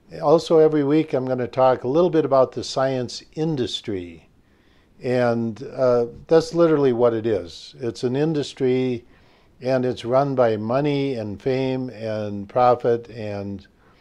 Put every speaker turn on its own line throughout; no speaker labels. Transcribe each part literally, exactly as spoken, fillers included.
Also, every week I'm going to talk a little bit about the science industry. And uh, that's literally what it is. It's an industry and it's run by money and fame and profit and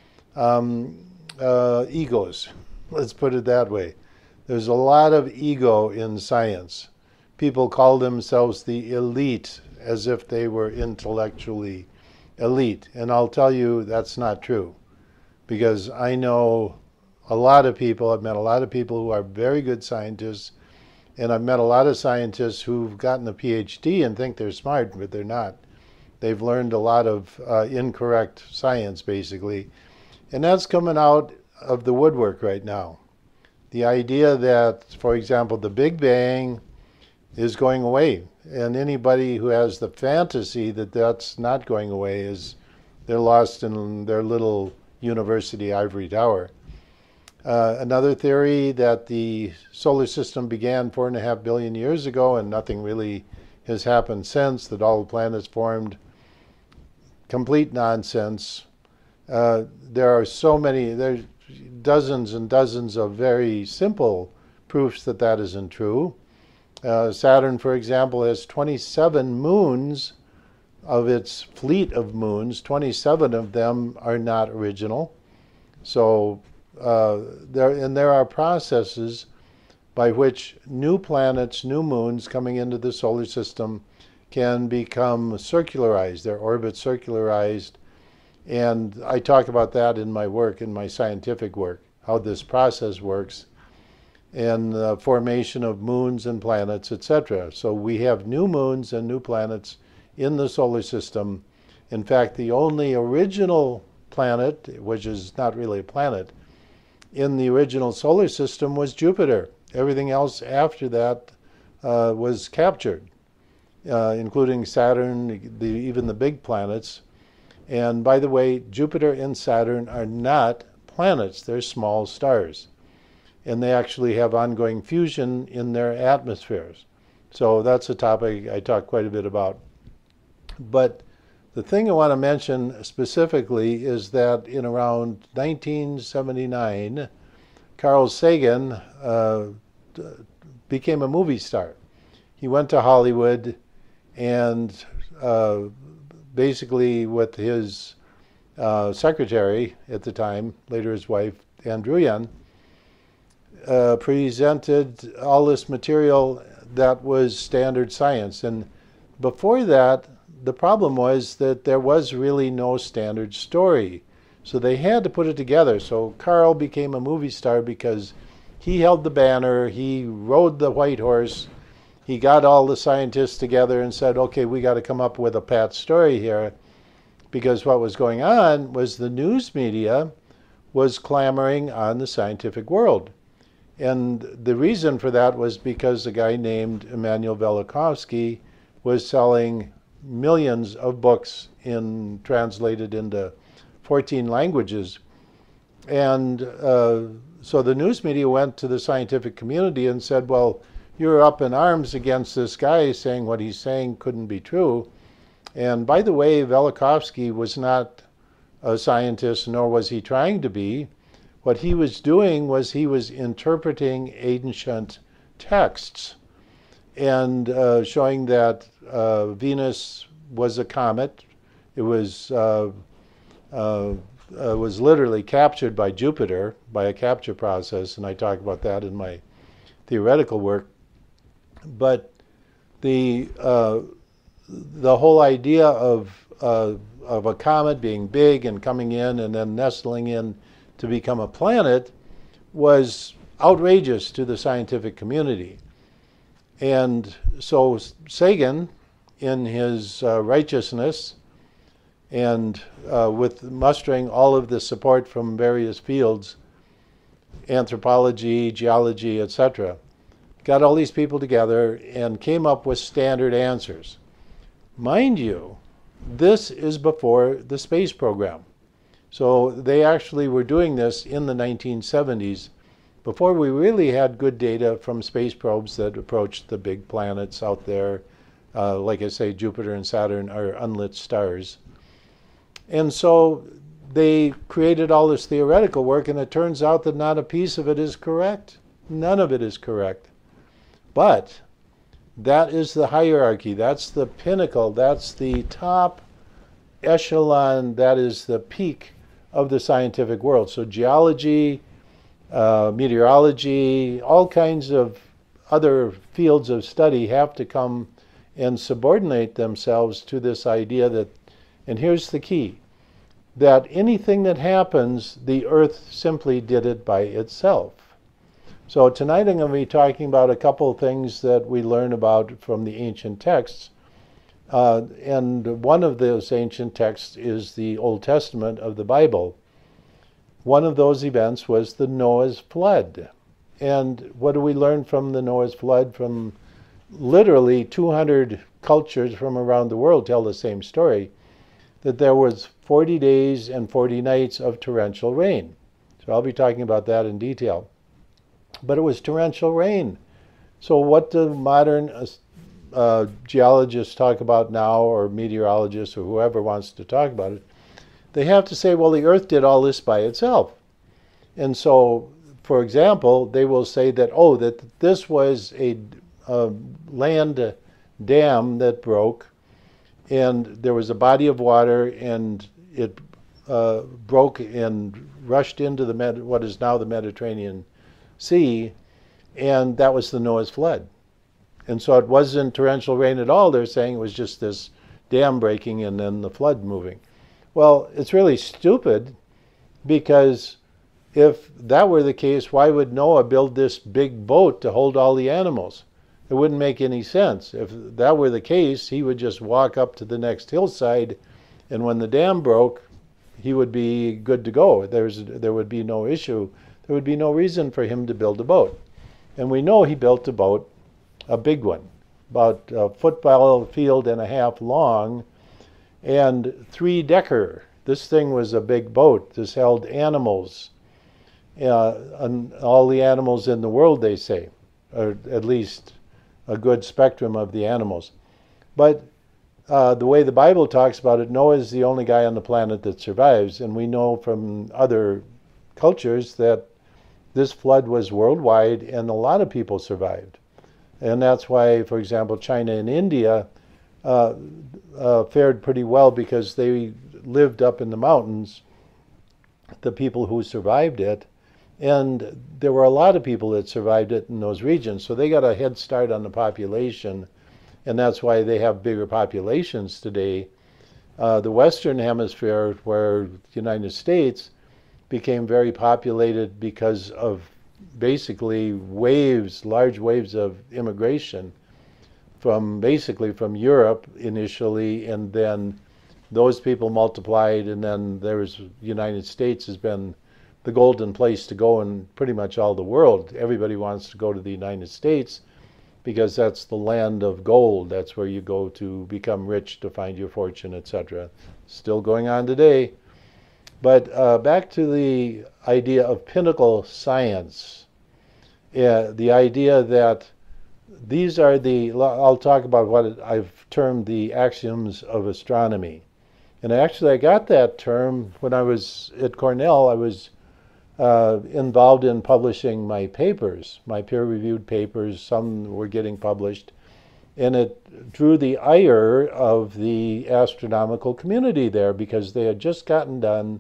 um, uh, egos. Let's put it that way. There's a lot of ego in science. People call themselves the elite as if they were intellectually elite. And I'll tell you that's not true because I know a lot of people, I've met a lot of people who are very good scientists, and I've met a lot of scientists who've gotten a PhD and think they're smart, but they're not. They've learned a lot of uh, incorrect science, basically. And that's coming out of the woodwork right now. The idea that, for example, the Big Bang is going away. And anybody who has the fantasy that that's not going away is they're lost in their little university ivory tower. Uh, another theory that the solar system began four and a half billion years ago and nothing really has happened since, that all the planets formed. Complete nonsense. Uh, there are so many, there's dozens and dozens of very simple proofs that that isn't true. Uh, Saturn, for example, has twenty-seven moons. Of its fleet of moons, twenty-seven of them are not original. So uh, there, and there are processes by which new planets, new moons coming into the solar system can become circularized, their orbits circularized. And I talk about that in my work, in my scientific work, how this process works, and the formation of moons and planets, et cetera. So we have new moons and new planets in the solar system. In fact, the only original planet, which is not really a planet, in the original solar system was Jupiter. Everything else after that uh, was captured, uh, including Saturn, the, even the big planets. And by the way, Jupiter and Saturn are not planets, they're small stars. And they actually have ongoing fusion in their atmospheres. So that's a topic I talk quite a bit about. But the thing I want to mention specifically is that in around nineteen seventy-nine, Carl Sagan uh, became a movie star. He went to Hollywood and uh, basically with his uh, secretary at the time, later his wife, Ann Druyan, uh, presented all this material that was standard science. And before that, the problem was that there was really no standard story. So they had to put it together. So Carl became a movie star because he held the banner, he rode the white horse, he got all the scientists together and said, okay, we got to come up with a pat story here. Because what was going on was the news media was clamoring on the scientific world. And the reason for that was because a guy named Immanuel Velikovsky was selling millions of books in translated into fourteen languages. And uh, so the news media went to the scientific community and said, well, you're up in arms against this guy saying what he's saying couldn't be true. And by the way, Velikovsky was not a scientist, nor was he trying to be. What he was doing was he was interpreting ancient texts and uh, showing that uh, Venus was a comet. It was uh, uh, uh, was literally captured by Jupiter by a capture process, and I talk about that in my theoretical work. But the uh, the whole idea of uh, of a comet being big and coming in and then nestling in to become a planet was outrageous to the scientific community. And so Sagan, in his uh, righteousness and uh, with mustering all of the support from various fields, anthropology, geology, et cetera, got all these people together and came up with standard answers. Mind you, this is before the space program. So they actually were doing this in the nineteen seventies, before we really had good data from space probes that approached the big planets out there. Uh, like I say, Jupiter and Saturn are unlit stars. And so they created all this theoretical work, and it turns out that not a piece of it is correct. None of it is correct. But that is the hierarchy. That's the pinnacle. That's the top echelon. That is the peak of the scientific world. So geology, uh, meteorology, all kinds of other fields of study have to come and subordinate themselves to this idea that, and here's the key, that anything that happens, the earth simply did it by itself. So tonight I'm going to be talking about a couple of things that we learn about from the ancient texts. Uh, and one of those ancient texts is the Old Testament of the Bible. One of those events was the Noah's flood. And what do we learn from the Noah's flood? From literally two hundred cultures from around the world tell the same story, that there was forty days and forty nights of torrential rain. So I'll be talking about that in detail. But it was torrential rain. So what do modern uh, uh, geologists talk about now, or meteorologists, or whoever wants to talk about it? They have to say, well, the earth did all this by itself. And so, for example, they will say that, oh, that this was a, a land dam that broke, and there was a body of water, and it uh, broke and rushed into the Med what is now the Mediterranean Sea, and that was the Noah's flood. And so it wasn't torrential rain at all. They're saying it was just this dam breaking and then the flood moving. Well, it's really stupid, because if that were the case, why would Noah build this big boat to hold all the animals? It wouldn't make any sense. If that were the case, he would just walk up to the next hillside, and when the dam broke, he would be good to go. There's, there would be no issue. There would be no reason for him to build a boat. And we know he built a boat, a big one, about a football field and a half long, and three-decker. This thing was a big boat. This held animals, uh, and all the animals in the world, they say, or at least a good spectrum of the animals. But uh, the way the Bible talks about it, Noah is the only guy on the planet that survives, and we know from other cultures that this flood was worldwide, and a lot of people survived. And that's why, for example, China and India uh, uh, fared pretty well, because they lived up in the mountains, the people who survived it. And there were a lot of people that survived it in those regions. So they got a head start on the population, and that's why they have bigger populations today. Uh, the Western Hemisphere, where the United States became very populated because of basically waves, large waves of immigration from basically from Europe initially, and then those people multiplied, and then there's the United States has been the golden place to go in pretty much all the world. Everybody wants to go to the United States because that's the land of gold. That's where you go to become rich, to find your fortune, et cetera. Still going on today. But uh, back to the idea of pinnacle science, uh, the idea that these are the, I'll talk about what I've termed the axioms of astronomy. And actually I got that term when I was at Cornell. I was uh, involved in publishing my papers, my peer-reviewed papers. Some were getting published. And it drew the ire of the astronomical community there, because they had just gotten done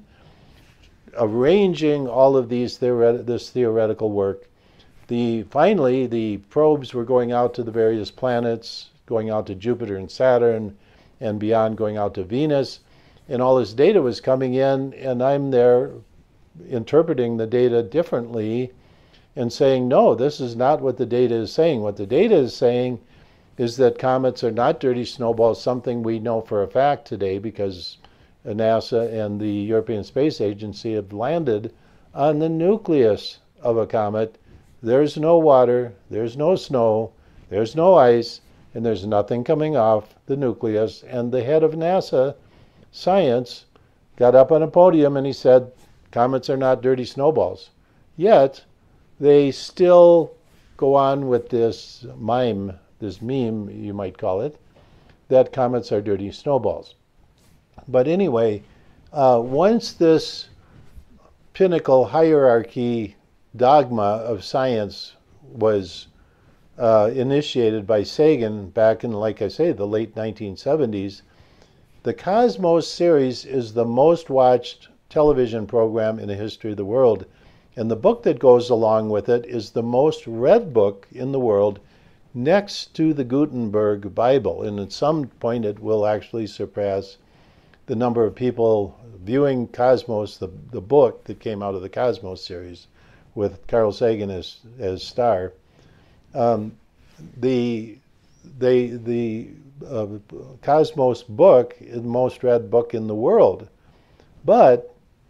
arranging all of these theoret this theoretical work. The, finally, the probes were going out to the various planets, going out to Jupiter and Saturn, and beyond, going out to Venus. And all this data was coming in, and I'm there interpreting the data differently and saying, no, this is not what the data is saying. What the data is saying is that comets are not dirty snowballs, something we know for a fact today, because NASA and the European Space Agency have landed on the nucleus of a comet. There's no water, there's no snow, there's no ice, and there's nothing coming off the nucleus. And the head of NASA science got up on a podium and he said, comets are not dirty snowballs. Yet, they still go on with this mime, this meme, you might call it, that comets are dirty snowballs. But anyway, uh, once this pinnacle hierarchy dogma of science was uh, initiated by Sagan back in, like I say, the late nineteen seventies, the Cosmos series is the most watched television program in the history of the world. And the book that goes along with it is the most read book in the world, next to the Gutenberg Bible. And at some point it will actually surpass the number of people viewing Cosmos, the, the book that came out of the Cosmos series with Carl Sagan as, as star. Um, the they, the uh, Cosmos book is the most read book in the world. But,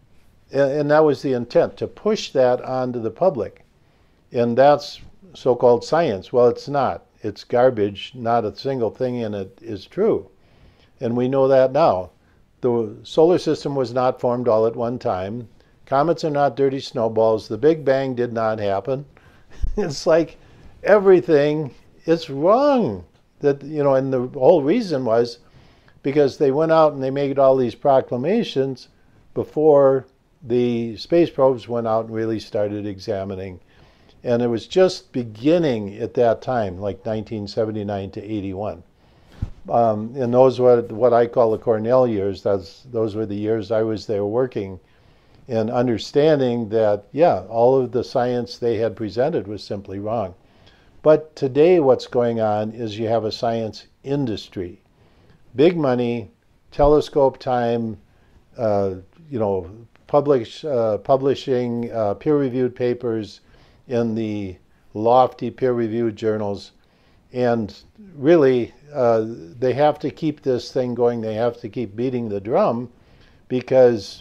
and that was the intent, to push that onto the public. And that's so-called science. Well, it's not. It's garbage. Not a single thing in it is true. And we know that now. The solar system was not formed all at one time. Comets are not dirty snowballs. The Big Bang did not happen. It's like everything is wrong. That, you know, and the whole reason was because they went out and they made all these proclamations before the space probes went out and really started examining. And it was just beginning at that time, like nineteen seventy-nine to eighty-one. Um, and those were what I call the Cornell years. That's, those were the years I was there working and understanding that, yeah, all of the science they had presented was simply wrong. But today what's going on is you have a science industry. Big money, telescope time, uh, you know, publish, uh, publishing uh, peer-reviewed papers in the lofty peer-reviewed journals. And really, uh, they have to keep this thing going. They have to keep beating the drum because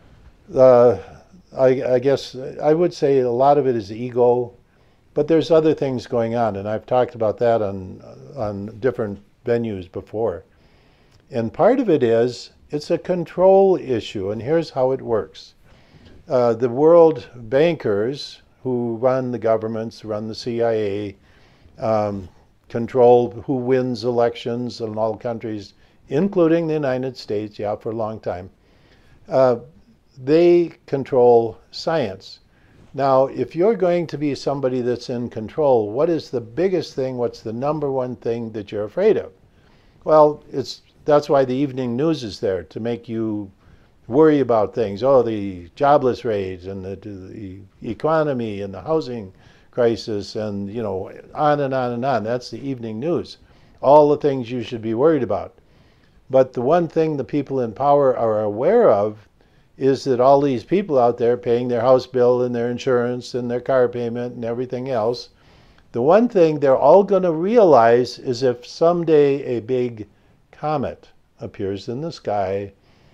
uh, I, I guess I would say a lot of it is ego, but there's other things going on. And I've talked about that on, on different venues before. And part of it is it's a control issue. And here's how it works. Uh, the world bankers who run the governments, run the C I A, um, control who wins elections in all countries, including the United States, yeah, for a long time. Uh, they control science. Now, if you're going to be somebody that's in control, what is the biggest thing, what's the number one thing that you're afraid of? Well, it's that's why the evening news is there, to make you worry about things. Oh, the jobless rate and the, the economy and the housing crisis and, you know, on and on and on. That's the evening news. All the things you should be worried about. But the one thing the people in power are aware of is that all these people out there paying their house bill and their insurance and their car payment and everything else, the one thing they're all going to realize is if someday a big comet appears in the sky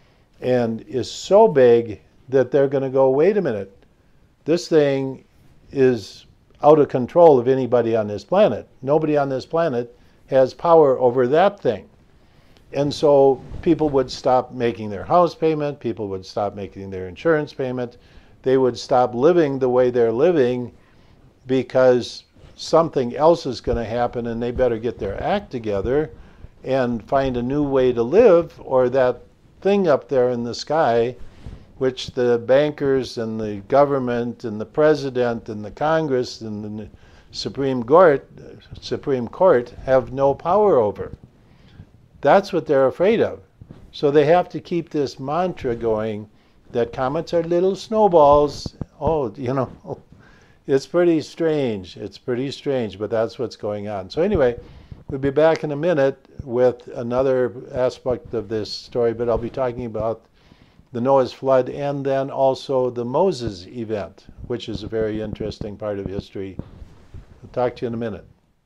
and is so big that they're going to go, wait a minute, this thing is out of control of anybody on this planet. Nobody on this planet has power over that thing. And so people would stop making their house payment, people would stop making their insurance payment, they would stop living the way they're living because something else is going to happen and they better get their act together and find a new way to live, or that thing up there in the sky, which the bankers and the government and the president and the Congress and the Supreme Court, Supreme Court have no power over. That's what they're afraid of. So they have to keep this mantra going that comets are little snowballs. Oh, you know, it's pretty strange. It's pretty strange, but that's what's going on. So anyway, we'll be back in a minute with another aspect of this story, but I'll be talking about the Noah's flood and then also the Moses event, which is a very interesting part of history. I'll talk to you in a minute.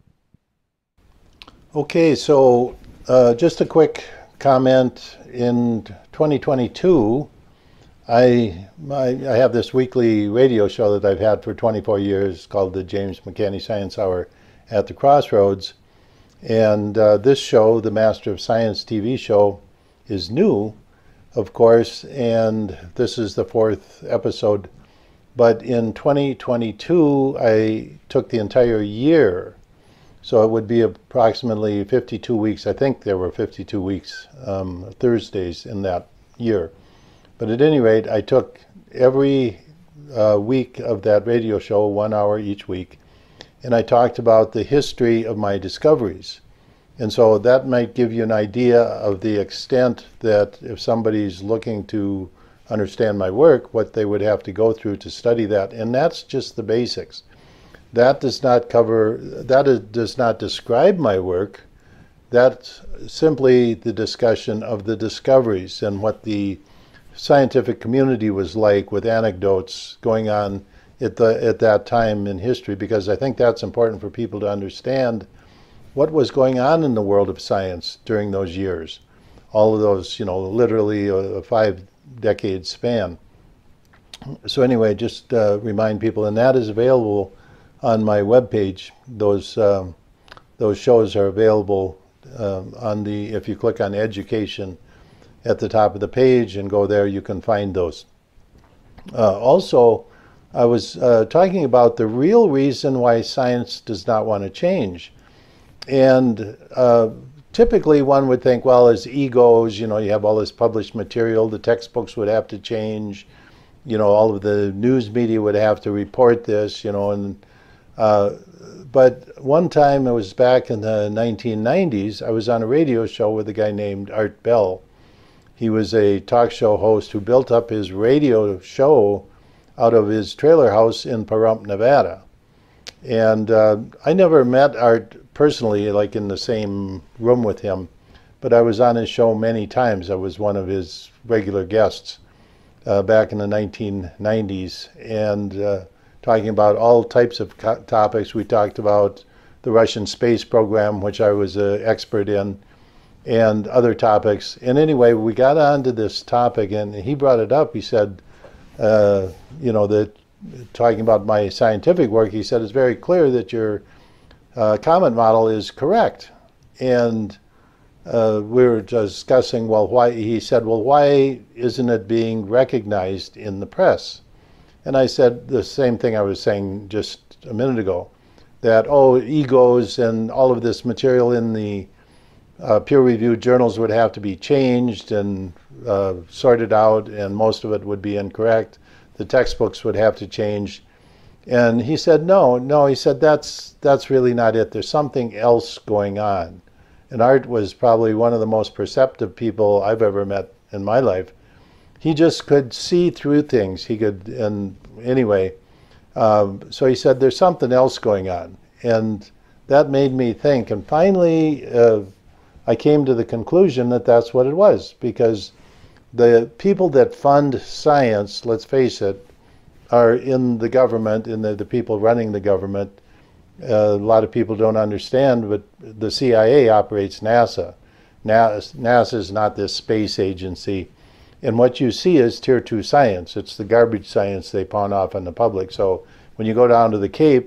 Okay, so uh, just a quick comment. In twenty twenty-two, I, I, I have this weekly radio show that I've had for twenty-four years called the James McCanney Science Hour at the Crossroads. And uh, this show, the Master of Science T V show, is new, of course, and this is the fourth episode. But in twenty twenty-two, I took the entire year. So it would be approximately fifty-two weeks. I think there were fifty-two weeks, um, Thursdays in that year. But at any rate, I took every uh, week of that radio show, one hour each week, and I talked about the history of my discoveries. And so that might give you an idea of the extent that if somebody's looking to understand my work, what they would have to go through to study that. And that's just the basics. That does not cover, that is, does not describe my work. That's simply the discussion of the discoveries and what the scientific community was like, with anecdotes going on at, the, at that time in history, because I think that's important for people to understand what was going on in the world of science during those years. All of those, you know, literally a five decade span. So anyway, just uh, remind people, and that is available on my webpage. Those, um, those shows are available um, on the, if you click on education at the top of the page and go there, you can find those. Uh, also, I was uh, talking about the real reason why science does not want to change. And uh, typically one would think, well, as egos, you know, you have all this published material, the textbooks would have to change, you know, all of the news media would have to report this, you know, and uh, but one time, it was back in the nineteen nineties, I was on a radio show with a guy named Art Bell. He was a talk show host who built up his radio show out of his trailer house in Pahrump, Nevada. And uh, I never met Art personally, like in the same room with him, but I was on his show many times. I was one of his regular guests uh, back in the nineteen nineties, and uh, talking about all types of topics. We talked about the Russian space program, which I was an expert in, and other topics. And anyway, we got onto this topic, and he brought it up. He said, uh, you know, that talking about my scientific work, he said, it's very clear that your uh, comment model is correct. And uh, we were discussing, well, why, he said, well, why isn't it being recognized in the press? And I said the same thing I was saying just a minute ago, that, oh, egos and all of this material in the uh, peer-reviewed journals would have to be changed and uh, sorted out, and most of it would be incorrect. The textbooks would have to change. And he said, no, no, he said, that's, that's really not it. There's something else going on. And Art was probably one of the most perceptive people I've ever met in my life. He just could see through things. He could, and anyway, um, so he said, there's something else going on. And that made me think. And finally, uh, I came to the conclusion that that's what it was, because the people that fund science, let's face it, are in the government, and the, the people running the government. Uh, a lot of people don't understand, but the C I A operates NASA. NASA is not this space agency. And what you see is tier two science. It's the garbage science they pawn off on the public. So when you go down to the Cape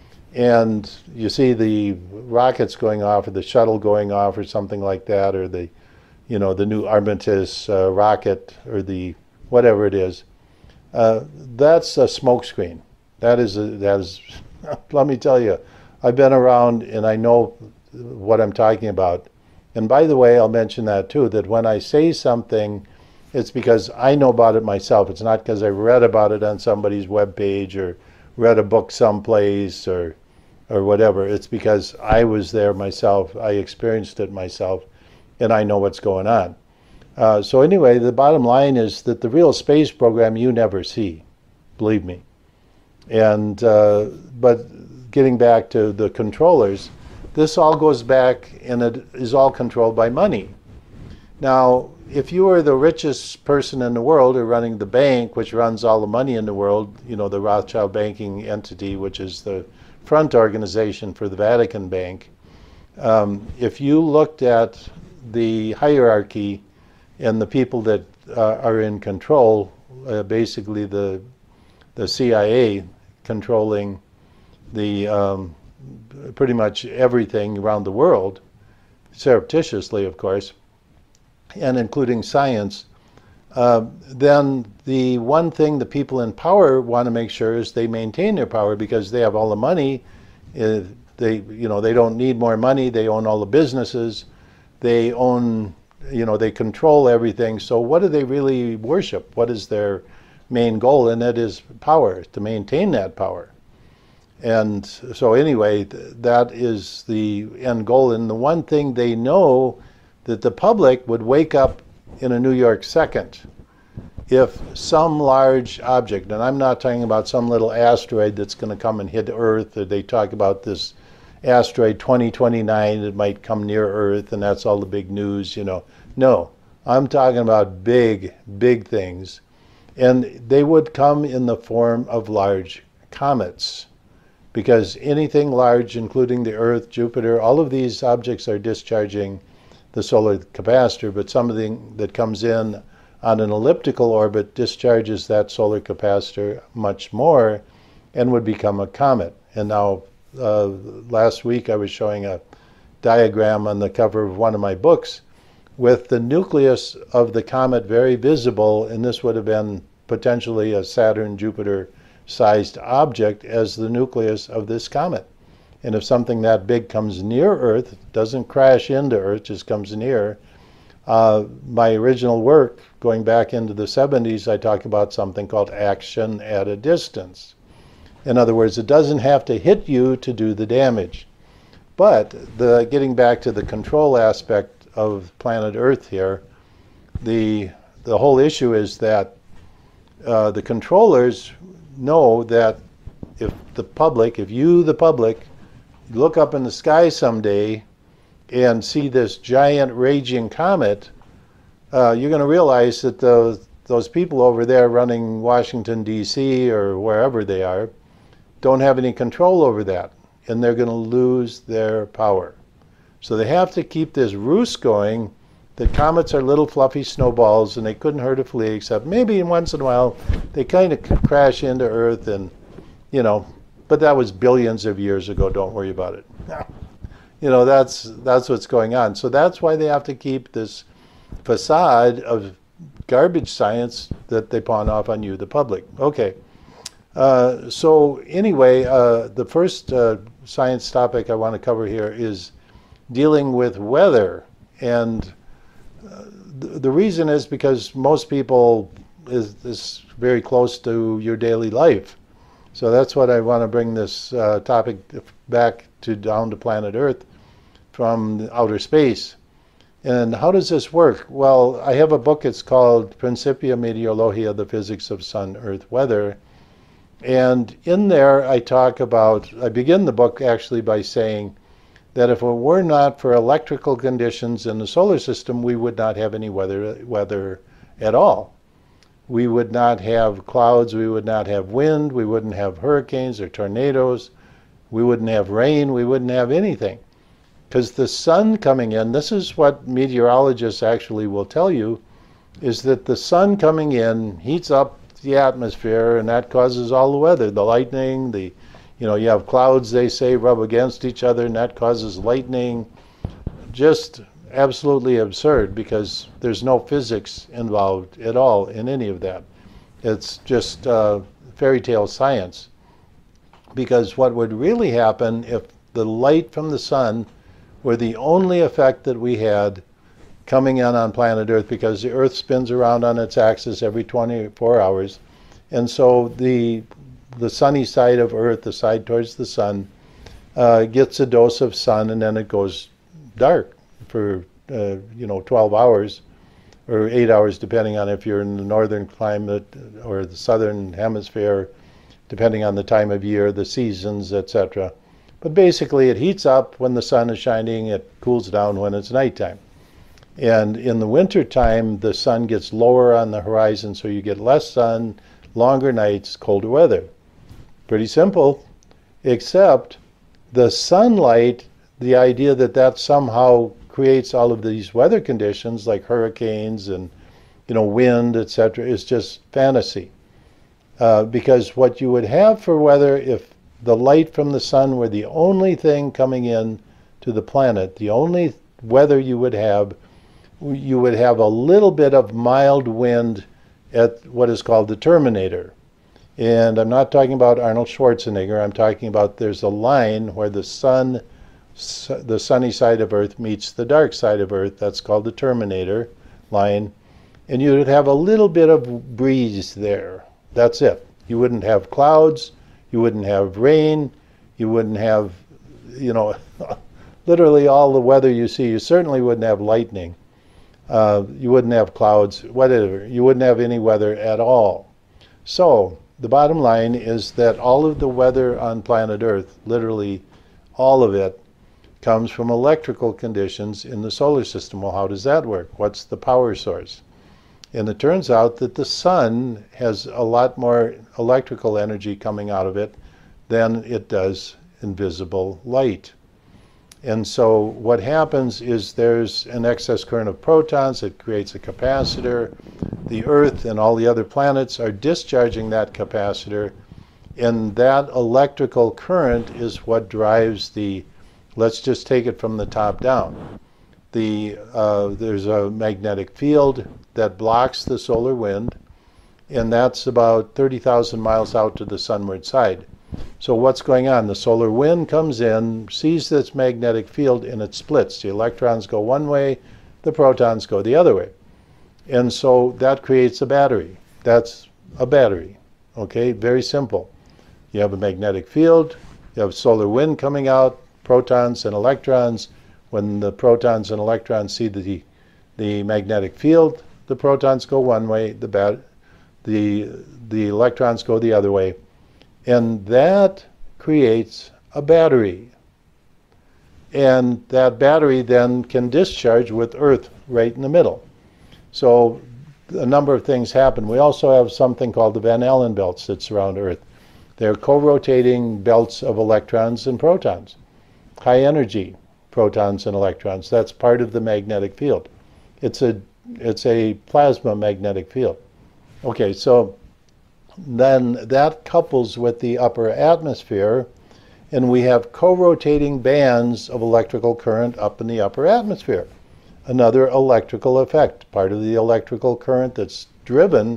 and you see the rockets going off, or the shuttle going off, or something like that, or the, you know, the new Artemis uh, rocket, or the whatever it is, uh, that's a smokescreen. That is, a, that is, let me tell you, I've been around and I know what I'm talking about. And by the way, I'll mention that too, that when I say something, it's because I know about it myself. It's not because I read about it on somebody's webpage or read a book someplace or or whatever. It's because I was there myself. I experienced it myself, and I know what's going on. Uh, so anyway, the bottom line is that the real space program you never see, believe me. And uh, but getting back to the controllers, this all goes back, and it is all controlled by money. Now, if you are the richest person in the world, or running the bank, which runs all the money in the world, you know, the Rothschild banking entity, which is the front organization for the Vatican Bank, um, if you looked at the hierarchy and the people that uh, are in control, uh, basically the the C I A controlling the um, pretty much everything around the world, surreptitiously, of course, and including science, uh, then the one thing the people in power want to make sure is they maintain their power, because they have all the money. Uh, they, you know, they don't need more money. They own all the businesses. They own you know, they control everything. So what do they really worship? What is their main goal? And that is power, to maintain that power. And so anyway, that is the end goal. And the one thing they know, that the public would wake up in a New York second if some large object, and I'm not talking about some little asteroid that's going to come and hit Earth, or they talk about this asteroid twenty twenty-nine that might come near Earth, and that's all the big news, you know. No, I'm talking about big, big things. And they would come in the form of large comets, because anything large, including the Earth, Jupiter, all of these objects are discharging the solar capacitor, but something that comes in on an elliptical orbit discharges that solar capacitor much more and would become a comet. And now, uh, last week I was showing a diagram on the cover of one of my books with the nucleus of the comet very visible, and this would have been potentially a Saturn-Jupiter-sized object as the nucleus of this comet. And if something that big comes near Earth, doesn't crash into Earth, just comes near, uh, my original work, going back into the seventies, I talk about something called action at a distance. In other words, it doesn't have to hit you to do the damage. But the, getting back to the control aspect of planet Earth here, the, the whole issue is that uh, the controllers know that if the public, if you, the public, look up in the sky someday and see this giant raging comet, uh, you're going to realize that those, those people over there running Washington, D C or wherever they are don't have any control over that, and they're going to lose their power. So they have to keep this ruse going that comets are little fluffy snowballs and they couldn't hurt a flea, except maybe once in a while they kind of crash into Earth, and, you know, but that was billions of years ago, don't worry about it. You know, that's, that's what's going on. So that's why they have to keep this facade of garbage science that they pawn off on you, the public. Okay. Uh, so anyway, uh, the first uh, science topic I want to cover here is dealing with weather. And uh, th the reason is because most people is, is very close to your daily life. So that's what I want to bring this uh, topic back to, down to planet Earth from outer space. And how does this work? Well, I have a book, it's called Principia Meteorologia, the Physics of Sun, Earth, Weather. And in there I talk about, I begin the book actually by saying that if it were not for electrical conditions in the solar system, we would not have any weather, weather at all. We would not have clouds, we would not have wind, we wouldn't have hurricanes or tornadoes, we wouldn't have rain, we wouldn't have anything. Because the sun coming in, this is what meteorologists actually will tell you, is that the sun coming in heats up the atmosphere, and that causes all the weather, the lightning, the, you know, you have clouds, they say, rub against each other, and that causes lightning. Just absolutely absurd, because there's no physics involved at all in any of that. It's just uh, fairy tale science. Because what would really happen if the light from the sun were the only effect that we had coming in on planet Earth, because the Earth spins around on its axis every twenty-four hours, and so the the sunny side of Earth, the side towards the sun, uh, gets a dose of sun, and then it goes dark for uh, you know twelve hours or eight hours, depending on if you're in the northern climate or the southern hemisphere, depending on the time of year, the seasons, et cetera. But basically, it heats up when the sun is shining, it cools down when it's nighttime. And in the winter time, the sun gets lower on the horizon, so you get less sun, longer nights, colder weather. Pretty simple, except the sunlight, the idea that that somehow creates all of these weather conditions like hurricanes and, you know, wind, et cetera, is just fantasy. Uh, because what you would have for weather, if the light from the sun were the only thing coming in to the planet, the only weather you would have, you would have a little bit of mild wind at what is called the terminator. And I'm not talking about Arnold Schwarzenegger. I'm talking about there's a line where the sun the sunny side of Earth meets the dark side of Earth. That's called the terminator line. And you would have a little bit of breeze there. That's it. You wouldn't have clouds. You wouldn't have rain. You wouldn't have, you know, literally all the weather you see. You certainly wouldn't have lightning. Uh, you wouldn't have clouds, whatever. You wouldn't have any weather at all. So the bottom line is that all of the weather on planet Earth, literally all of it, comes from electrical conditions in the solar system. Well, how does that work? What's the power source? And it turns out that the sun has a lot more electrical energy coming out of it than it does invisible light. And so what happens is there's an excess current of protons. It creates a capacitor. The Earth and all the other planets are discharging that capacitor. And that electrical current is what drives the, let's just take it from the top down. The, uh, there's a magnetic field that blocks the solar wind, and that's about thirty thousand miles out to the sunward side. So what's going on? The solar wind comes in, sees this magnetic field, and it splits. The electrons go one way, the protons go the other way. And so that creates a battery. That's a battery. Okay, very simple. You have a magnetic field, you have solar wind coming out, protons and electrons. When the protons and electrons see the, the magnetic field, the protons go one way, the, bat the, the electrons go the other way. And that creates a battery. And that battery then can discharge with Earth right in the middle. So a number of things happen. We also have something called the Van Allen belts that surround Earth. They're co-rotating belts of electrons and protons, high energy protons and electrons. That's part of the magnetic field. It's a, it's a plasma magnetic field. Okay, so then that couples with the upper atmosphere, and we have co-rotating bands of electrical current up in the upper atmosphere. Another electrical effect, part of the electrical current that's driven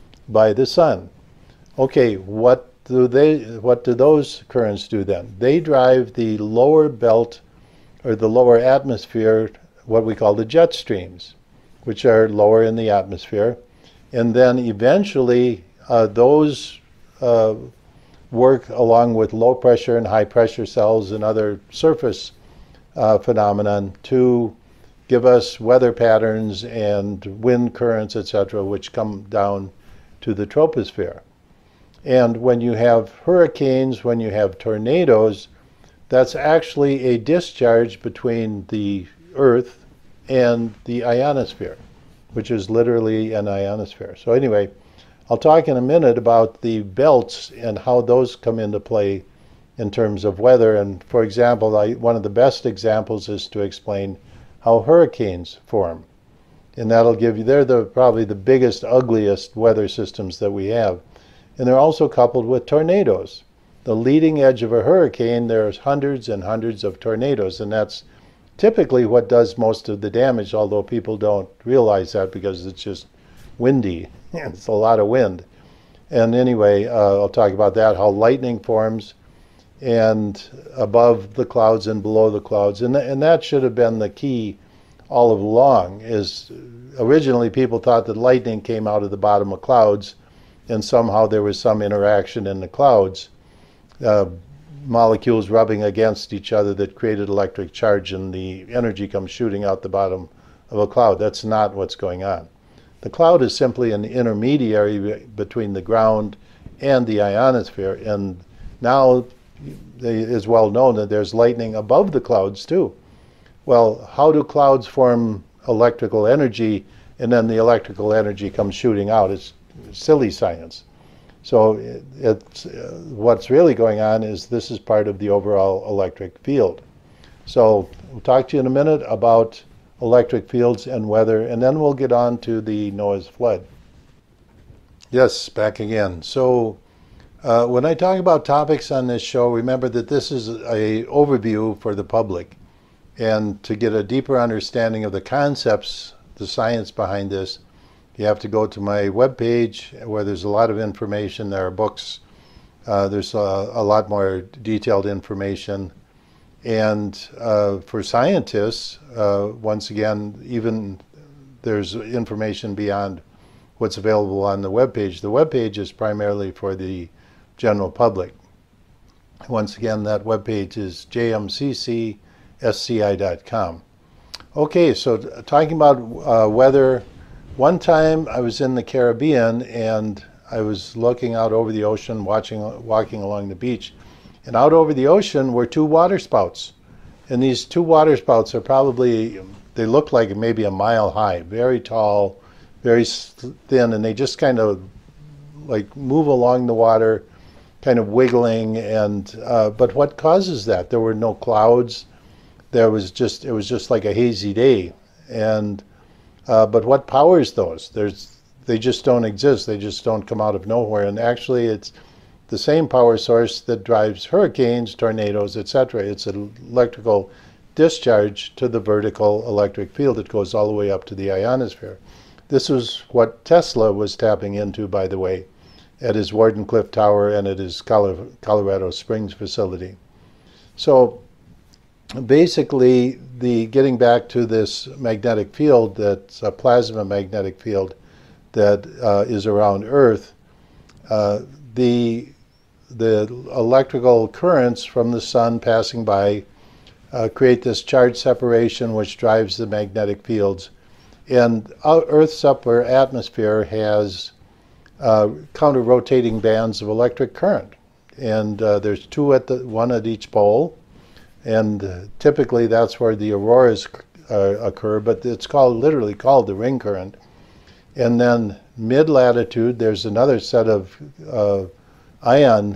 by the sun. Okay, what do they, what do those currents do then? They drive the lower belt, or the lower atmosphere, what we call the jet streams, which are lower in the atmosphere. And then eventually uh, those uh, work along with low pressure and high pressure cells and other surface uh, phenomenon to give us weather patterns and wind currents, et cetera, which come down to the troposphere. And when you have hurricanes, when you have tornadoes, that's actually a discharge between the Earth and the ionosphere, which is literally an ionosphere. So anyway, I'll talk in a minute about the belts and how those come into play in terms of weather. And for example, I, one of the best examples is to explain how hurricanes form. And that'll give you, they're the, probably the biggest, ugliest weather systems that we have. And they're also coupled with tornadoes. The leading edge of a hurricane, there's hundreds and hundreds of tornadoes, and that's typically what does most of the damage, although people don't realize that because it's just windy. It's a lot of wind. And anyway, uh, I'll talk about that, how lightning forms, and above the clouds and below the clouds. And, th and that should have been the key all along, is originally people thought that lightning came out of the bottom of clouds, and somehow there was some interaction in the clouds. Uh, molecules rubbing against each other that created electric charge, and the energy comes shooting out the bottom of a cloud. That's not what's going on. The cloud is simply an intermediary between the ground and the ionosphere, and now it is well known that there's lightning above the clouds too. Well, how do clouds form electrical energy and then the electrical energy comes shooting out? It's silly science. So it, it's, uh, what's really going on is this is part of the overall electric field. So we'll talk to you in a minute about electric fields and weather, and then we'll get on to the Noah's flood. Yes, back again. So uh, when I talk about topics on this show, remember that this is a overview for the public. And to get a deeper understanding of the concepts, the science behind this, you have to go to my webpage where there's a lot of information. There are books. Uh, there's a, a lot more detailed information. And uh, for scientists, uh, once again, even there's information beyond what's available on the webpage. The webpage is primarily for the general public. Once again, that webpage is j m c c s c i dot com. Okay, so talking about uh, weather, one time I was in the Caribbean and I was looking out over the ocean, watching, walking along the beach, and out over the ocean were two water spouts. And these two water spouts are probably, they look like maybe a mile high, very tall, very thin, and they just kind of like move along the water, kind of wiggling. And uh, but what causes that? There were no clouds. There was just, it was just like a hazy day. And uh, but what powers those? There's, they just don't exist. They just don't come out of nowhere. And actually, it's the same power source that drives hurricanes, tornadoes, et cetera. It's an electrical discharge to the vertical electric field that goes all the way up to the ionosphere. This is what Tesla was tapping into, by the way, at his Wardenclyffe Tower and at his Colorado Springs facility. So basically, the getting back to this magnetic field, that's a plasma magnetic field that uh, is around Earth, uh, the the electrical currents from the sun passing by uh, create this charge separation which drives the magnetic fields. And Earth's upper atmosphere has uh, counter-rotating bands of electric current. And uh, there's two at the, one at each pole. And uh, typically that's where the auroras uh, occur, but it's called, literally called the ring current. And then mid-latitude, there's another set of uh, ion,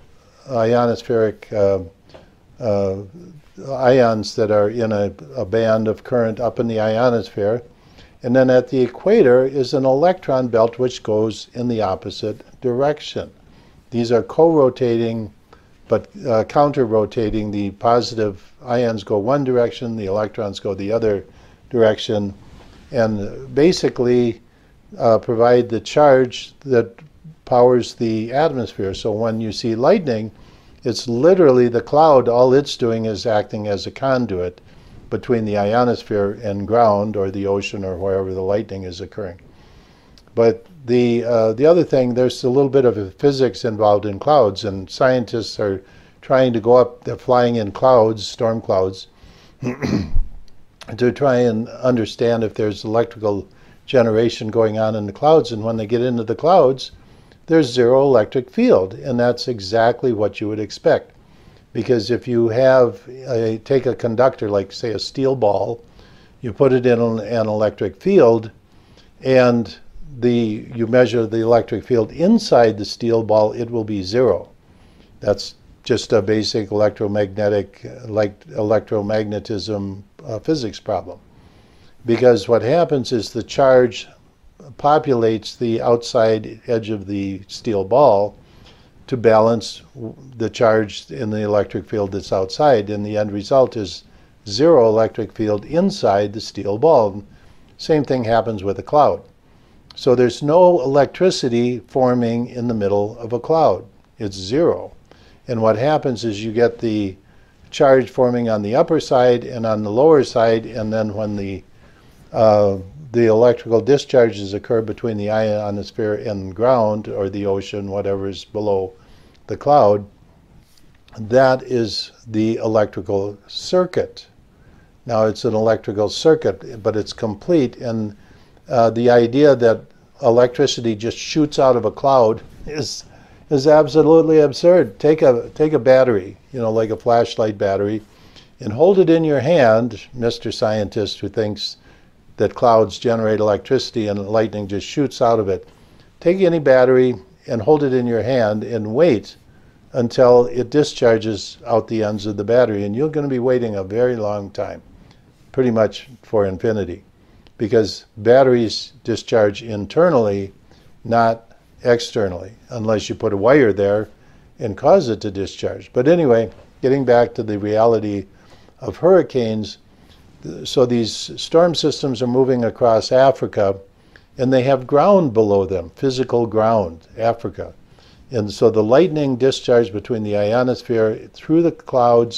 ionospheric uh, uh, ions that are in a, a band of current up in the ionosphere. And then at the equator is an electron belt which goes in the opposite direction. These are co-rotating, but uh, counter-rotating. The positive ions go one direction, the electrons go the other direction, and basically uh, provide the charge that powers the atmosphere. So when you see lightning, it's literally the cloud, all it's doing is acting as a conduit between the ionosphere and ground, or the ocean, or wherever the lightning is occurring. But the uh, the other thing, there's a little bit of physics involved in clouds, and scientists are trying to go up, they're flying in clouds, storm clouds, to try and understand if there's electrical generation going on in the clouds. And when they get into the clouds, there's zero electric field, and that's exactly what you would expect. Because if you have, a, take a conductor, like say a steel ball, you put it in an, an electric field, and the you measure the electric field inside the steel ball, it will be zero. That's just a basic electromagnetic, like electromagnetism uh, physics problem. Because what happens is the charge populates the outside edge of the steel ball to balance the charge in the electric field that's outside, and the end result is zero electric field inside the steel ball. Same thing happens with a cloud. So there's no electricity forming in the middle of a cloud. It's zero. And what happens is you get the charge forming on the upper side and on the lower side, and then when the uh, the electrical discharges occur between the ionosphere and ground, or the ocean, whatever is below the cloud, that is the electrical circuit. Now it's an electrical circuit, but it's complete, and uh, the idea that electricity just shoots out of a cloud is is absolutely absurd. Take a take a battery, you know, like a flashlight battery, and hold it in your hand, Mister Scientist who thinks that clouds generate electricity and lightning just shoots out of it. Take any battery and hold it in your hand and wait until it discharges out the ends of the battery, and you're going to be waiting a very long time, pretty much for infinity, because batteries discharge internally, not externally, unless you put a wire there and cause it to discharge. But anyway, getting back to the reality of hurricanes, so these storm systems are moving across Africa, and they have ground below them, physical ground, Africa. And so the lightning discharge between the ionosphere through the clouds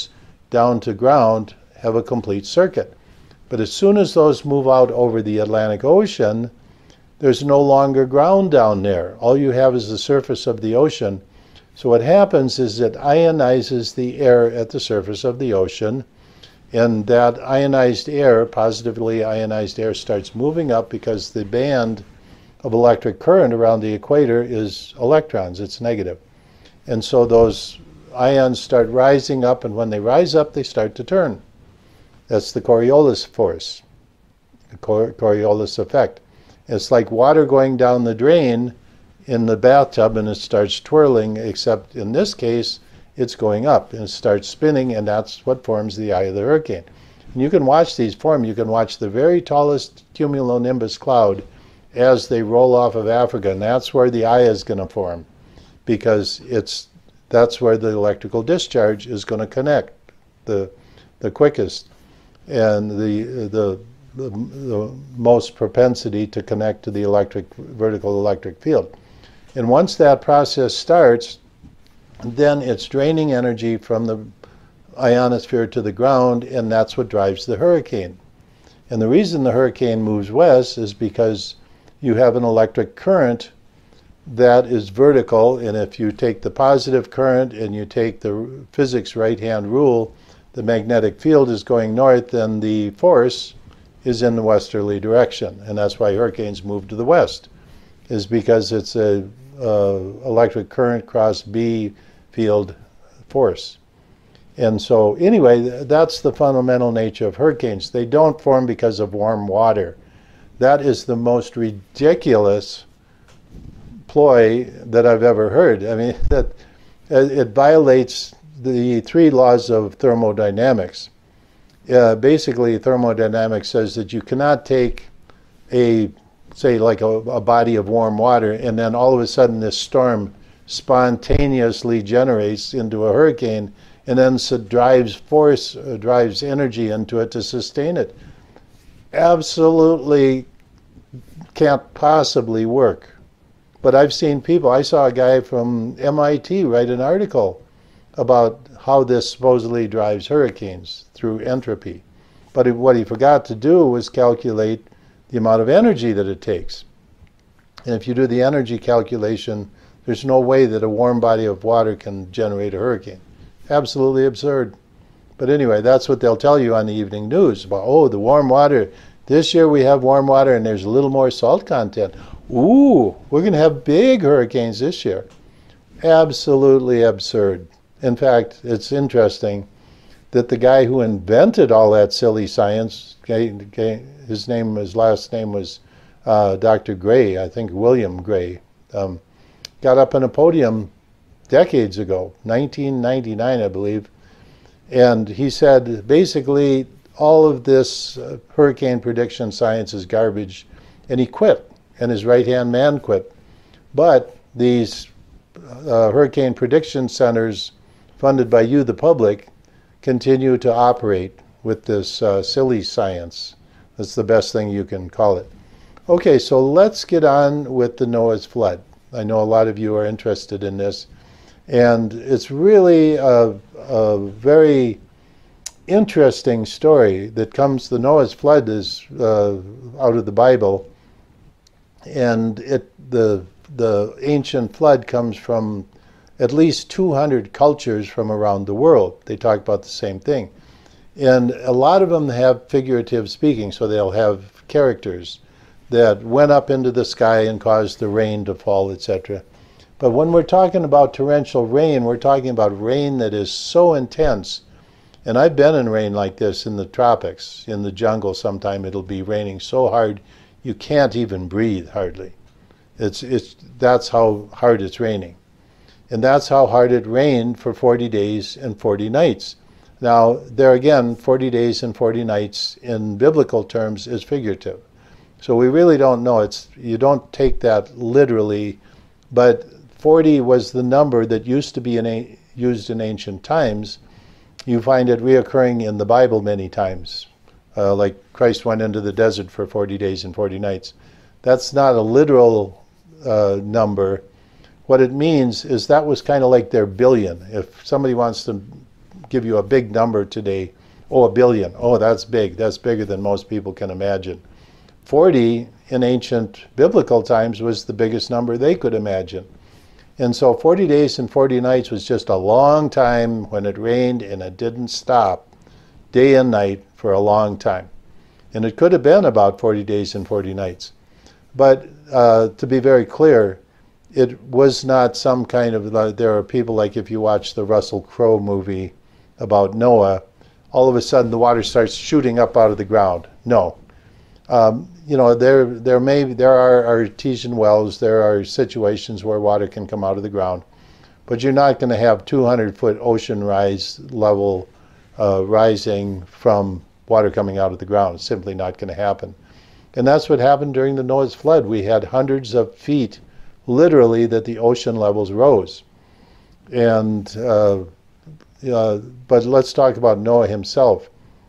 down to ground have a complete circuit. But as soon as those move out over the Atlantic Ocean, there's no longer ground down there. All you have is the surface of the ocean. So what happens is it ionizes the air at the surface of the ocean, and that ionized air, positively ionized air, starts moving up because the band of electric current around the equator is electrons, it's negative. And so those ions start rising up, and when they rise up, they start to turn. That's the Coriolis force, the Coriolis effect. It's like water going down the drain in the bathtub, and it starts twirling, except in this case, it's going up and it starts spinning, and that's what forms the eye of the hurricane. And you can watch these form. You can watch the very tallest cumulonimbus cloud as they roll off of Africa, and that's where the eye is going to form, because it's that's where the electrical discharge is going to connect the the quickest and the the the, the most propensity to connect to the electric vertical electric field. And once that process starts, then it's draining energy from the ionosphere to the ground, and that's what drives the hurricane. And the reason the hurricane moves west is because you have an electric current that is vertical, and if you take the positive current and you take the physics right-hand rule, the magnetic field is going north, then the force is in the westerly direction. And that's why hurricanes move to the west, is because it's a uh, electric current cross B field force. And so anyway, that's the fundamental nature of hurricanes. They don't form because of warm water. That is the most ridiculous ploy that I've ever heard. I mean, that it violates the three laws of thermodynamics. Uh, basically, thermodynamics says that you cannot take a, say, like a, a body of warm water, and then all of a sudden this storm spontaneously generates into a hurricane, and then so drives force, uh, drives energy into it to sustain it. Absolutely can't possibly work. But I've seen people, I saw a guy from M I T write an article about how this supposedly drives hurricanes through entropy. But what he forgot to do was calculate the amount of energy that it takes. And if you do the energy calculation, there's no way that a warm body of water can generate a hurricane. Absolutely absurd. But anyway, that's what they'll tell you on the evening news about, oh, the warm water. This year we have warm water and there's a little more salt content. Ooh, we're going to have big hurricanes this year. Absolutely absurd. In fact, it's interesting that the guy who invented all that silly science, his name, his last name was uh, Doctor Gray, I think William Gray, um, got up on a podium decades ago, nineteen ninety-nine, I believe, and he said basically all of this uh, hurricane prediction science is garbage, and he quit, and his right-hand man quit. But these uh, hurricane prediction centers funded by you, the public, continue to operate with this uh, silly science. That's the best thing you can call it. Okay, so let's get on with the Noah's flood. I know a lot of you are interested in this, and it's really a, a very interesting story that comes. The Noah's flood is uh, out of the Bible, and it the the ancient flood comes from at least two hundred cultures from around the world. They talk about the same thing. And a lot of them have figurative speaking, so they'll have characters that went up into the sky and caused the rain to fall, et cetera. But when we're talking about torrential rain, we're talking about rain that is so intense. And I've been in rain like this in the tropics, in the jungle. Sometime it'll be raining so hard you can't even breathe hardly. It's, it's, that's how hard it's raining. And that's how hard it rained for forty days and forty nights. Now, there again, forty days and forty nights in biblical terms is figurative. So we really don't know. It's, you don't take that literally, but forty was the number that used to be in a, used in ancient times. You find it reoccurring in the Bible many times, uh, like Christ went into the desert for forty days and forty nights. That's not a literal uh, number. What it means is that was kind of like their billion. If somebody wants to give you a big number today. Oh, a billion. Oh, that's big. That's bigger than most people can imagine. forty in ancient biblical times was the biggest number they could imagine. And so forty days and forty nights was just a long time when it rained, and it didn't stop day and night for a long time. And it could have been about forty days and forty nights. But uh, to be very clear, it was not some kind of, uh, there are people like if you watch the Russell Crowe movie about Noah, all of a sudden the water starts shooting up out of the ground. No. Um, you know, there there may there are artesian wells, there are situations where water can come out of the ground, but you're not going to have two hundred foot ocean rise level uh, rising from water coming out of the ground. It's simply not going to happen. And that's what happened during the Noah's flood. We had hundreds of feet, literally, that the ocean levels rose. And uh, uh, but let's talk about Noah himself.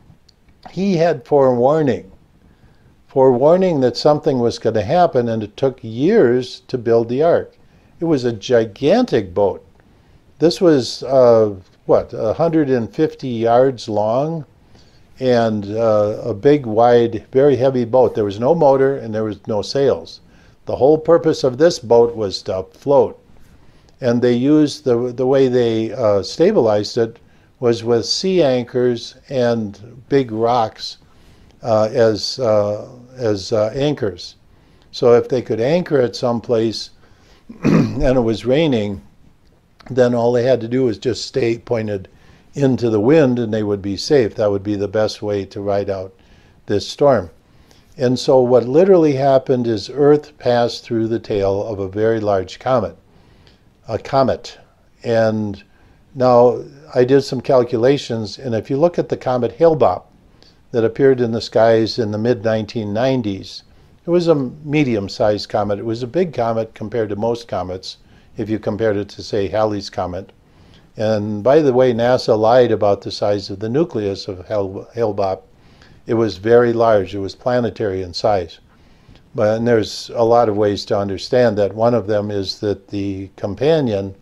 He had forewarning. Forewarning that something was going to happen, and it took years to build the ark. It was a gigantic boat. This was, uh, what, one hundred fifty yards long, and uh, a big, wide, very heavy boat. There was no motor, and there was no sails. The whole purpose of this boat was to float. And they used, the, the way they uh, stabilized it was with sea anchors and big rocks uh, as uh, as uh, anchors. So if they could anchor it someplace and it was raining, then all they had to do was just stay pointed into the wind and they would be safe. That would be the best way to ride out this storm. And so what literally happened is Earth passed through the tail of a very large comet, a comet. And now I did some calculations, and if you look at the comet Hale-Bopp, that appeared in the skies in the mid nineteen nineties. It was a medium-sized comet. It was a big comet compared to most comets, if you compared it to, say, Halley's Comet. And by the way, NASA lied about the size of the nucleus of Hale-Bopp. It was very large. It was planetary in size. But and there's a lot of ways to understand that. One of them is that the companion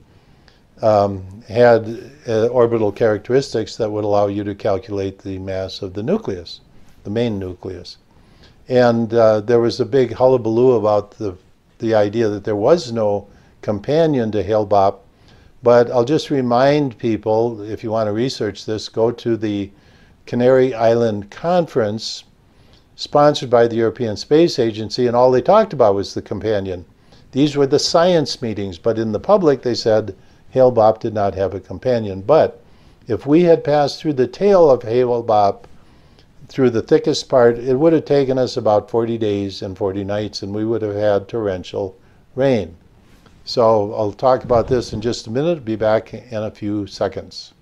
Um, had uh, orbital characteristics that would allow you to calculate the mass of the nucleus, the main nucleus. And uh, there was a big hullabaloo about the, the idea that there was no companion to Hale-Bopp. But I'll just remind people, if you want to research this, go to the Canary Island Conference sponsored by the European Space Agency, and all they talked about was the companion. These were the science meetings, but in the public they said Hale-Bopp did not have a companion. But if we had passed through the tail of Hale-Bopp, through the thickest part, it would have taken us about forty days and forty nights, and we would have had torrential rain. So I'll talk about this in just a minute. Be back in a few seconds.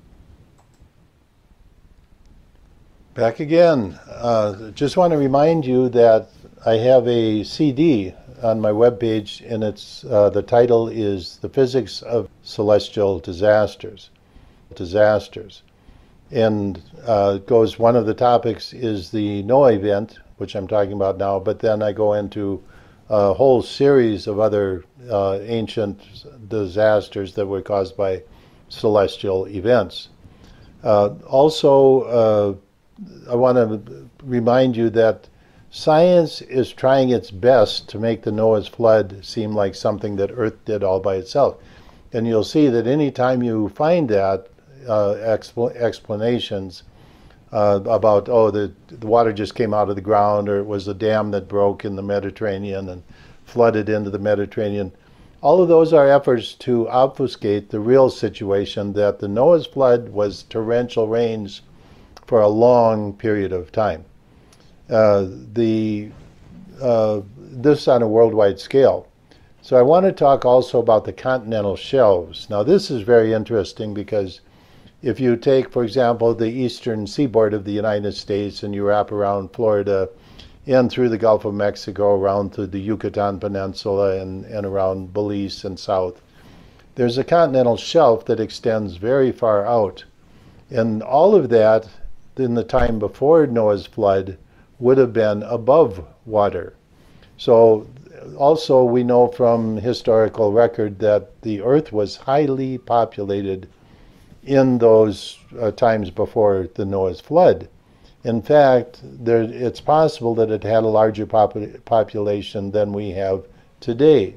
Back again. Uh, just want to remind you that I have a C D on my webpage, and it's uh, the title is The Physics of Celestial Disasters. Disasters. And uh, it goes, one of the topics is the Noah event, which I'm talking about now, but then I go into a whole series of other uh, ancient disasters that were caused by celestial events. Uh, also, uh, I want to remind you that science is trying its best to make the Noah's flood seem like something that Earth did all by itself. And you'll see that anytime you find that, uh, expl explanations uh, about, oh, the, the water just came out of the ground, or it was a dam that broke in the Mediterranean and flooded into the Mediterranean, all of those are efforts to obfuscate the real situation that the Noah's flood was torrential rains for a long period of time. Uh, the uh, this on a worldwide scale. So I want to talk also about the continental shelves. Now this is very interesting because if you take, for example, the eastern seaboard of the United States and you wrap around Florida and through the Gulf of Mexico, around to the Yucatan Peninsula and, and around Belize and south, there's a continental shelf that extends very far out. And all of that in the time before Noah's flood would have been above water. So also we know from historical record that the Earth was highly populated in those uh, times before the Noah's flood. In fact, there, it's possible that it had a larger pop population than we have today.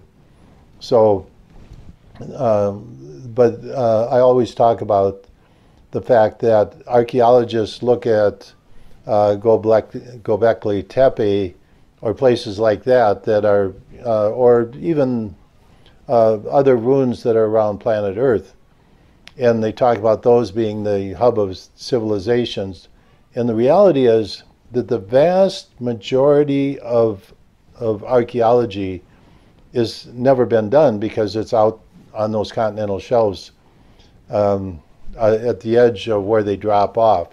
So, uh, but uh, I always talk about the fact that archaeologists look at uh, Göbekli Tepe or places like that that are, uh, or even uh, other ruins that are around planet Earth, and they talk about those being the hub of civilizations. And the reality is that the vast majority of, of archaeology is never been done because it's out on those continental shelves um, uh, at the edge of where they drop off.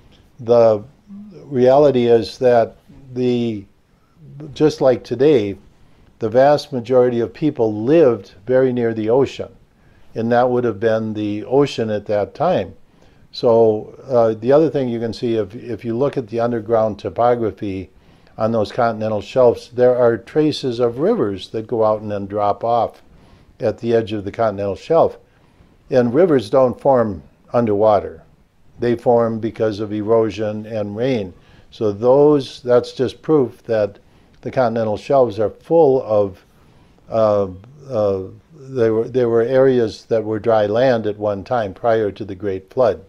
The reality is that the, just like today, the vast majority of people lived very near the ocean, and that would have been the ocean at that time. So uh, the other thing you can see, if, if you look at the underground topography on those continental shelves, there are traces of rivers that go out and then drop off at the edge of the continental shelf. And rivers don't form underwater. They form because of erosion and rain. So those, that's just proof that the continental shelves are full of, uh, uh, they were, they were areas that were dry land at one time prior to the Great Flood.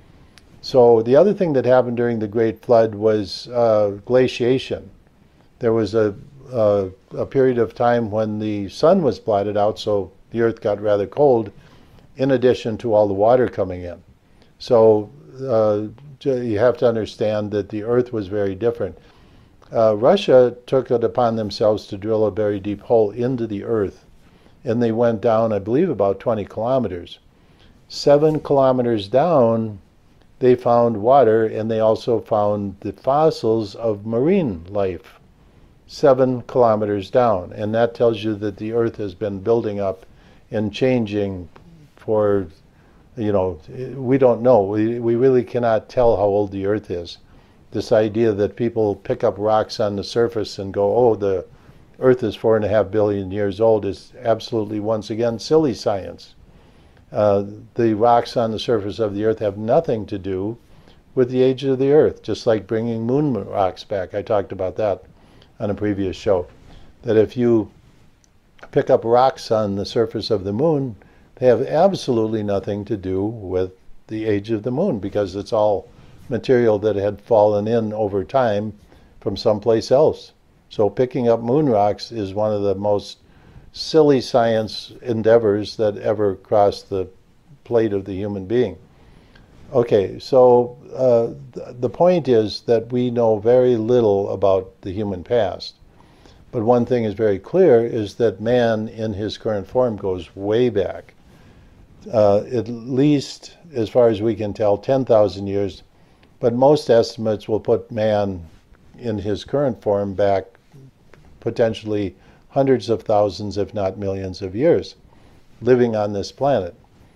So the other thing that happened during the Great Flood was uh, glaciation. There was a, a, a period of time when the sun was blotted out, so the earth got rather cold, in addition to all the water coming in. So uh, you have to understand that the earth was very different. Uh, Russia took it upon themselves to drill a very deep hole into the earth, and they went down, I believe, about twenty kilometers. Seven kilometers down, they found water, and they also found the fossils of marine life seven kilometers down. And that tells you that the earth has been building up and changing for, you know, we don't know. We, we really cannot tell how old the earth is. This idea that people pick up rocks on the surface and go, oh, the earth is four and a half billion years old is absolutely, once again, silly science. Uh, the rocks on the surface of the earth have nothing to do with the age of the earth, just like bringing moon rocks back. I talked about that on a previous show, that if you pick up rocks on the surface of the moon, they have absolutely nothing to do with the age of the moon, because it's all material that had fallen in over time from someplace else. So picking up moon rocks is one of the most silly science endeavors that ever crossed the plate of the human being. Okay, so uh, th the point is that we know very little about the human past. But one thing is very clear, is that man in his current form goes way back. Uh, at least, as far as we can tell, ten thousand years, but most estimates will put man in his current form back potentially hundreds of thousands, if not millions of years, living on this planet.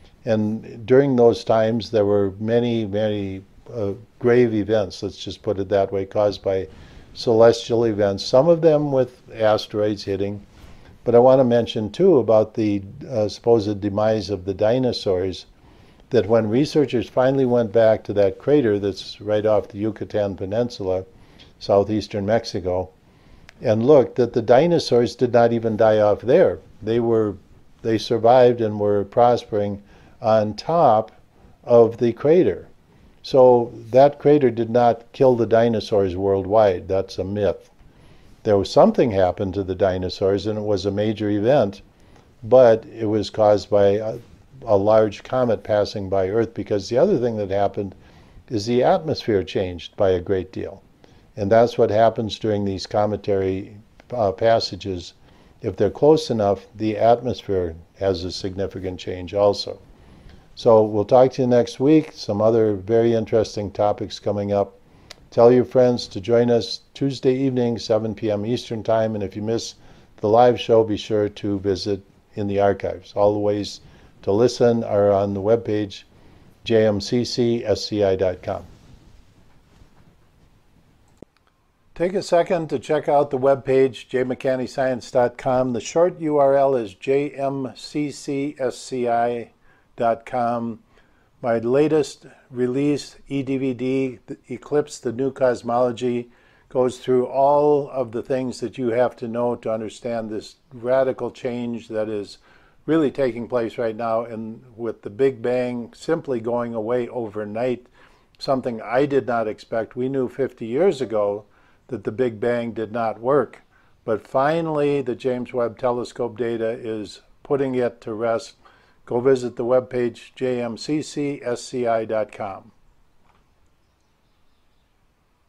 And during those times, there were many, many uh, grave events, let's just put it that way, caused by celestial events, some of them with asteroids hitting. But I want to mention, too, about the uh, supposed demise of the dinosaurs, that when researchers finally went back to that crater that's right off the Yucatan Peninsula, southeastern Mexico, and looked, that the dinosaurs did not even die off there. They were, they survived and were prospering on top of the crater. So that crater did not kill the dinosaurs worldwide. That's a myth. There was something happened to the dinosaurs, and it was a major event, but it was caused by a, a large comet passing by Earth, because the other thing that happened is the atmosphere changed by a great deal. And that's what happens during these cometary uh, passages. If they're close enough, the atmosphere has a significant change also. So we'll talk to you next week. Some other very interesting topics coming up. Tell your friends to join us Tuesday evening, seven p m Eastern Time. And if you miss the live show, be sure to visit in the archives. All the ways to listen are on the webpage, j m c c s c i dot com. Take a second to check out the webpage, j mcanney science dot com. The short U R L is j m c c s c i dot com. My latest release, eDVD, D, Eclipse, the New Cosmology, goes through all of the things that you have to know to understand this radical change that is really taking place right now, and with the Big Bang simply going away overnight, something I did not expect. We knew fifty years ago that the Big Bang did not work, but finally the James Webb Telescope data is putting it to rest. Go visit the webpage j m c c s c i dot com.